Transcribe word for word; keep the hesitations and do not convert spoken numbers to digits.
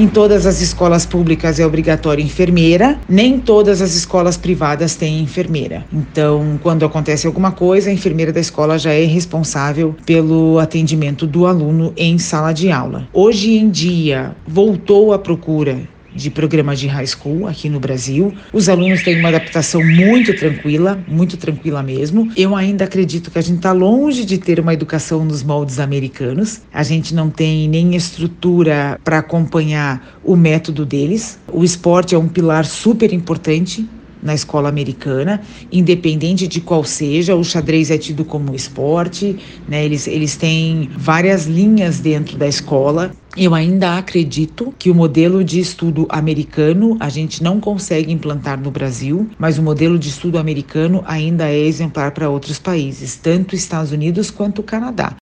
Em todas as escolas públicas é obrigatório enfermeira, nem todas as escolas privadas têm enfermeira. Então, quando acontece alguma coisa, a enfermeira da escola já é responsável pelo atendimento do aluno em sala de aula. Hoje em dia, voltou a procura de programa de high school aqui no Brasil. Os alunos têm uma adaptação muito tranquila, muito tranquila mesmo. Eu ainda acredito que a gente está longe de ter uma educação nos moldes americanos. A gente não tem nem estrutura para acompanhar o método deles. O esporte é um pilar super importante na escola americana, independente de qual seja. O xadrez é tido como esporte, né? Eles, eles têm várias linhas dentro da escola. Eu ainda acredito que o modelo de estudo americano a gente não consegue implantar no Brasil, mas o modelo de estudo americano ainda é exemplar para outros países, tanto Estados Unidos quanto o Canadá.